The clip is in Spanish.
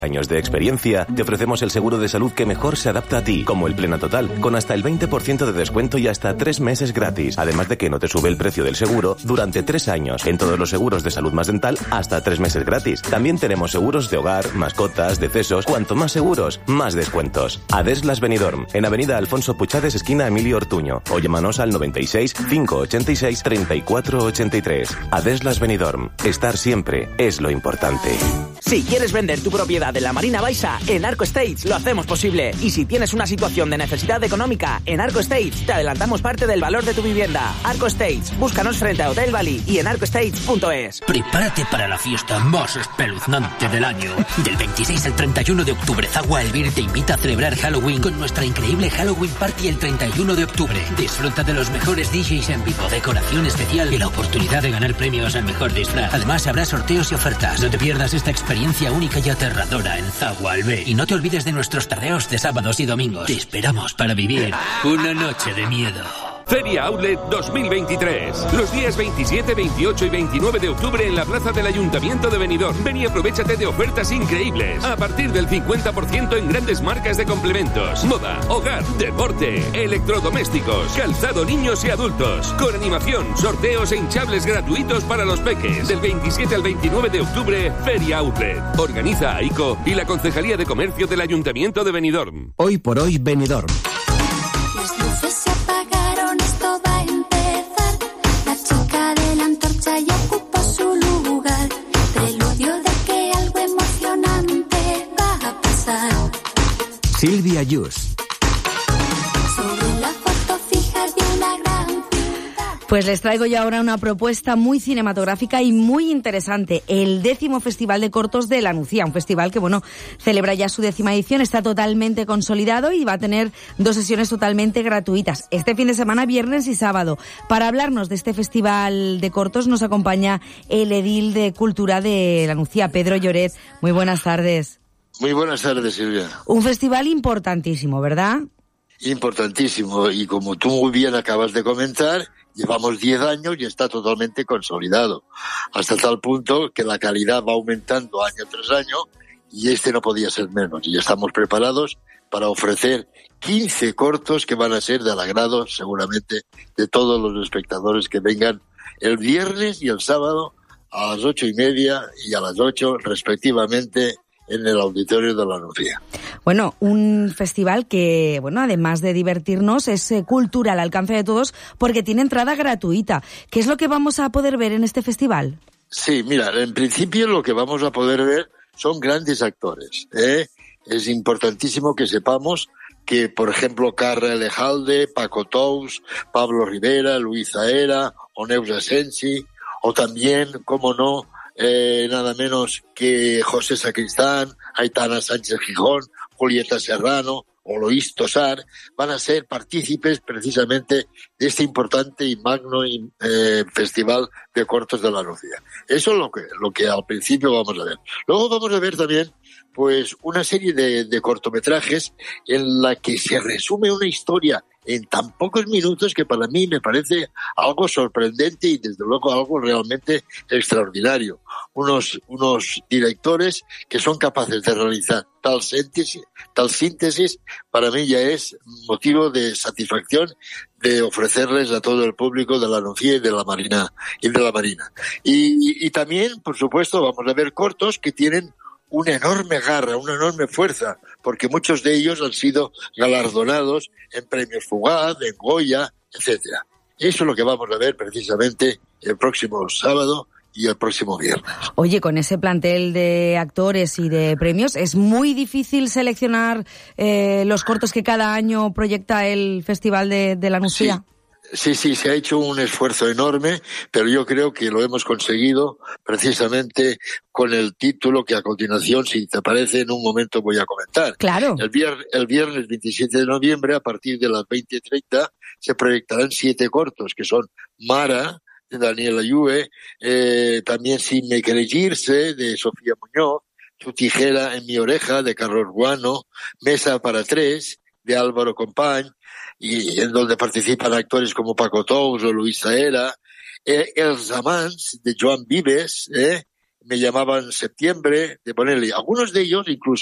años de experiencia, te ofrecemos el seguro de salud que mejor se adapta a ti, como el Plena Total, con hasta el 20% de descuento y hasta 3 meses gratis. Además de que no te sube el precio del seguro durante 3 años. En todos los seguros de salud más dental, hasta 3 meses gratis. También tenemos seguros de hogar, mascotas, decesos. Cuanto más seguros, más descuentos. Adeslas Benidorm, en Avenida Alfonso Puchades, esquina Emilio Ortuño. O llámanos al 96 586 34 83. Adeslas Benidorm. Estar siempre es lo importante. Si quieres vender tu propiedad en la Marina Baixa, en Arco Estates lo hacemos posible. Y si tienes una situación de necesidad económica, en Arco Estates te adelantamos parte del valor de tu vivienda. Arco Estates, búscanos frente a Hotel Bali y en arcoestates.es. Prepárate para la fiesta más espeluznante del año. Del 26 al 31 de octubre, Zagua Elvir te invita a celebrar Halloween con nuestra increíble Halloween Party el 31 de octubre. Disfruta de los mejores DJs en vivo, decoración especial y la oportunidad de ganar premios al mejor disfraz. Además, habrá sorteos y ofertas. No te pierdas esta experiencia única y aterradora en Zagua Elvir. Y no te olvides de nuestros tardeos de sábados y domingos. Te esperamos para vivir una noche de miedo. Feria Outlet 2023. Los días 27, 28 y 29 de octubre en la plaza del Ayuntamiento de Benidorm. Ven y aprovéchate de ofertas increíbles. A partir del 50% en grandes marcas de complementos, moda, hogar, deporte, electrodomésticos, calzado niños y adultos. Con animación, sorteos e hinchables gratuitos para los peques. Del 27 al 29 de octubre, Feria Outlet. Organiza AICO y la Concejalía de Comercio del Ayuntamiento de Benidorm. Hoy por hoy, Benidorm. Silvia Yus. Pues les traigo ya ahora una propuesta muy cinematográfica y muy interesante. El 10º Festival de Cortos de La Nucía, un festival que, bueno, celebra ya su 10ª edición, está totalmente consolidado y va a tener 2 sesiones totalmente gratuitas. Este fin de semana, viernes y sábado. Para hablarnos de este festival de cortos nos acompaña el edil de Cultura de La Nucía, Pedro Lloret. Muy buenas tardes. Muy buenas tardes, Silvia. Un festival importantísimo, ¿verdad? Importantísimo, y como tú muy bien acabas de comentar, llevamos 10 años y está totalmente consolidado, hasta tal punto que la calidad va aumentando año tras año y este no podía ser menos. Y estamos preparados para ofrecer 15 cortos que van a ser del agrado, seguramente, de todos los espectadores que vengan el viernes y el sábado a las 8:30 y a las 8 respectivamente en el auditorio de La Nucía. Bueno, un festival que, bueno, además de divertirnos, es cultural, al alcance de todos, porque tiene entrada gratuita. ¿Qué es lo que vamos a poder ver en este festival? Sí, mira, en principio lo que vamos a poder ver son grandes actores, ¿eh? Es importantísimo que sepamos que, por ejemplo, Carra Elejalde, Paco Tous, Pablo Rivera, Luis Aera, o Neus Asensi, o también, cómo no, nada menos que José Sacristán, Aitana Sánchez Gijón, Julieta Serrano o Loís Tosar, van a ser partícipes precisamente de este importante y magno festival de cortos de La Nucía. Eso es lo que al principio vamos a ver. Luego vamos a ver también pues una serie de cortometrajes en la que se resume una historia en tan pocos minutos que para mí me parece algo sorprendente y desde luego algo realmente extraordinario. Unos directores que son capaces de realizar tal síntesis, para mí ya es motivo de satisfacción de ofrecerles a todo el público de La Nucía y de la Marina. Y también, por supuesto, vamos a ver cortos que tienen una enorme garra, una enorme fuerza, porque muchos de ellos han sido galardonados en premios Fugaz, en Goya, etcétera. Eso es lo que vamos a ver precisamente el próximo sábado y el próximo viernes. Oye, con ese plantel de actores y de premios, ¿es muy difícil seleccionar los cortos que cada año proyecta el Festival de La Nucía? Sí, se ha hecho un esfuerzo enorme, pero yo creo que lo hemos conseguido precisamente con el título que a continuación, si te parece, en un momento voy a comentar. Claro. El viernes 27 de noviembre, a partir de las 20:30, se proyectarán 7 cortos, que son Mara, de Daniela Yue, también Sin me querellirse, de Sofía Muñoz, Tu tijera en mi oreja, de Carlos Guano, Mesa para 3, de Álvaro Company, y en donde participan actores como Paco Tous o Luis Aera, Els amants, de Joan Vives, me llamaban en septiembre, de ponerle, algunos de ellos incluso